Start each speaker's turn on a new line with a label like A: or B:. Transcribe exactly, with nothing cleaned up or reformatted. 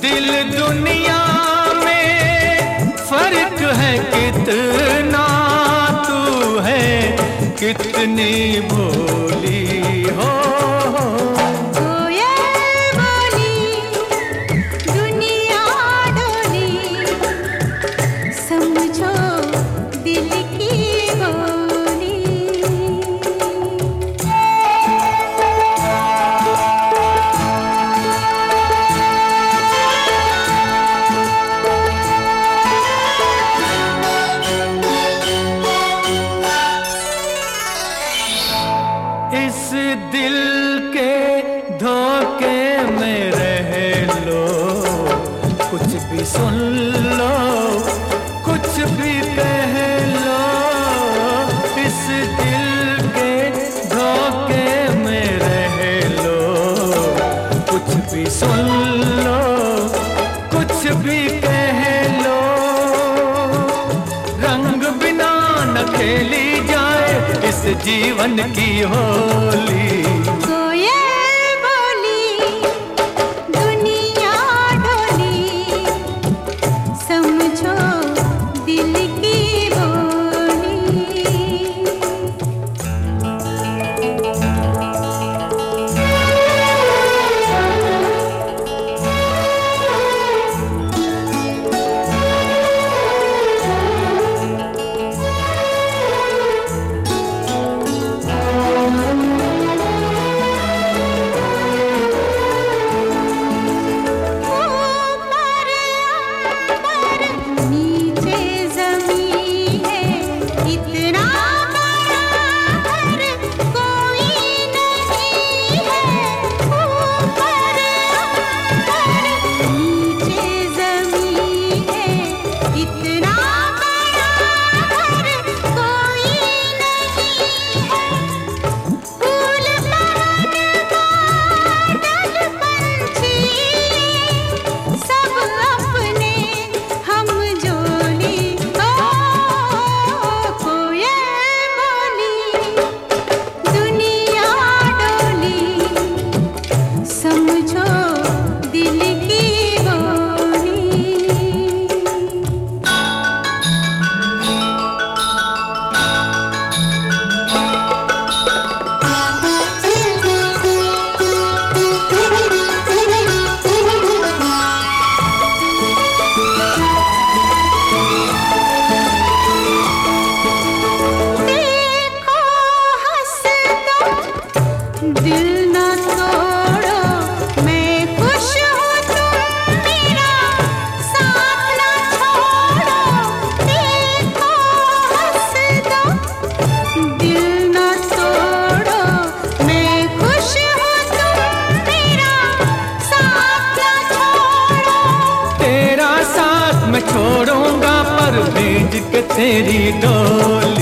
A: दिल दुनिया में फर्क है कितना, तू है कितनी भोली हो। इस दिल के धोखे में रह लो, कुछ भी सुन लो, कुछ भी कह लो। इस दिल के धोखे में रह लो, कुछ भी सुन लो, कुछ भी कह लो। रंग बिना न खेली जाए इस जीवन की होली। दिल ना तोड़ो, मैं खुश हूँ, तुम मेरा साथ ना छोड़ो। देखो हंस दो, दिल ना तोड़ो, मैं खुश हूँ, तुम मेरा साथ ना छोड़ो। तेरा साथ मैं छोड़ूंगा पर भेज के तेरी डोली।